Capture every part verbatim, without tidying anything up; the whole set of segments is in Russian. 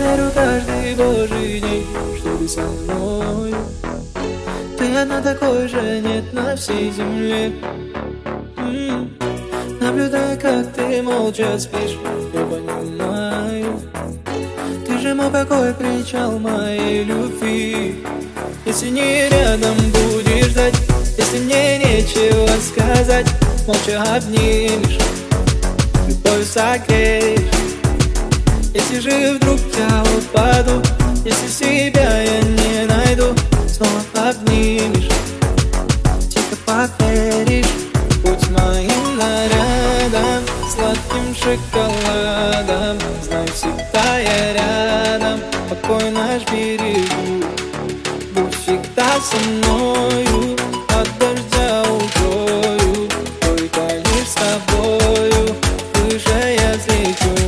верю каждый божий день, что ты со мной. Ты одна, такой же нет на всей земле. М-м. Наблюдаю, как ты молча спишь, я понимаю. Ты же мой покой, причал моей любви. Если не рядом будешь ждать, если мне нечего сказать, молча обнимешь, любовью согреешь. Если же вдруг я упаду, если себя я не найду, снова обнимешь, тихо поверишь. Будь моим нарядом, сладким шоколадом, знай, всегда я рядом, покой наш берегу. Будь всегда со мною, от дождя укрою, только лишь с тобою выше я взлечу.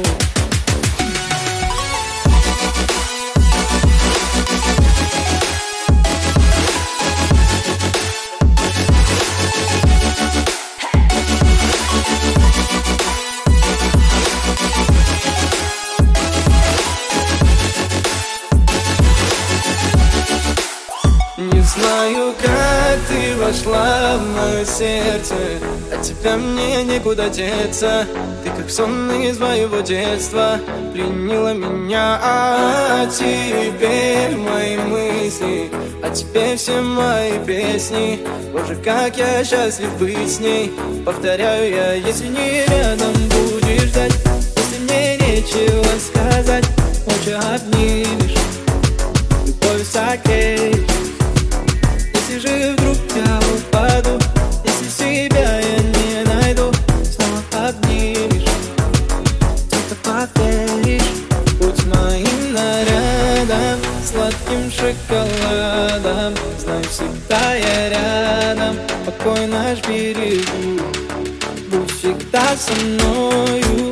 Не знаю, как ты вошла в мое сердце, от тебя мне некуда деться. Ты как сон из моего детства, пленила меня, а теперь мои мысли, а теперь все мои песни. Боже, как я счастлив быть с ней. Повторяю я, если не рядом будешь ждать, если мне нечего сказать, молча обнимешь, любовью согреешь. Если же вдруг я упаду, если себя я не найду, снова обнимешь, тихо поверишь. Будь моим нарядом, сладким шоколадом, знай, всегда я рядом, покой наш берегу. Будь всегда со мною.